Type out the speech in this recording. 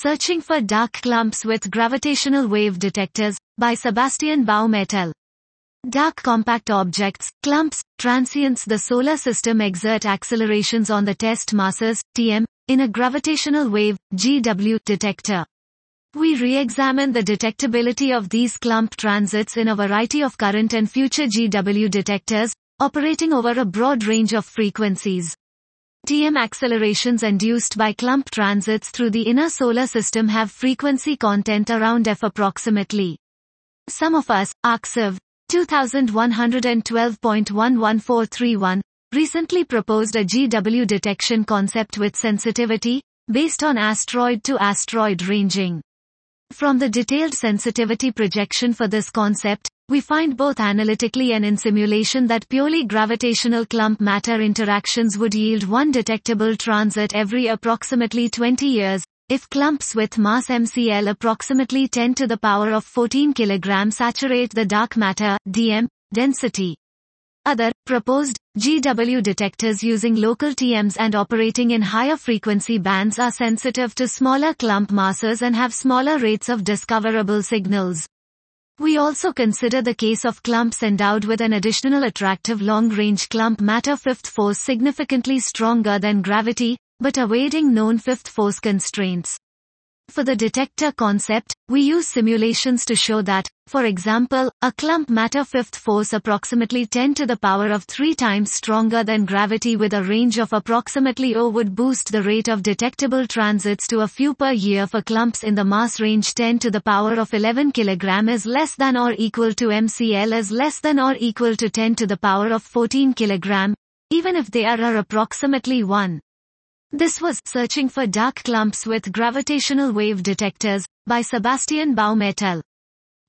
Searching for dark clumps with gravitational wave detectors, by Sebastian Baum et al. Dark compact objects, clumps, transients. The solar system exert accelerations on the test masses, TM, in a gravitational wave, GW, detector. We re-examine the detectability of these clump transits in a variety of current and future GW detectors, operating over a broad range of frequencies. TM accelerations induced by clump transits through the inner solar system have frequency content around f approximately. Some of us, ArcSiv 2112.11431, recently proposed a GW detection concept with sensitivity, based on asteroid to asteroid ranging. From the detailed sensitivity projection for this concept, we find both analytically and in simulation that purely gravitational clump matter interactions would yield one detectable transit every approximately 20 years, if clumps with mass MCL approximately 10 to the power of 14 kg saturate the dark matter, DM, density. Other, proposed, GW detectors using local TMs and operating in higher frequency bands are sensitive to smaller clump masses and have smaller rates of discoverable signals. We also consider the case of clumps endowed with an additional attractive long-range clump matter fifth force significantly stronger than gravity, but evading known fifth force constraints. For the detector concept, we use simulations to show that, for example, a clump matter fifth force approximately 10 to the power of 3 times stronger than gravity with a range of approximately O would boost the rate of detectable transits to a few per year for clumps in the mass range 10 to the power of 11 kg is less than or equal to MCL is less than or equal to 10 to the power of 14 kg, even if they are approximately 1. This was Searching for Dark Clumps with Gravitational Wave Detectors, by Sebastian Baum et al.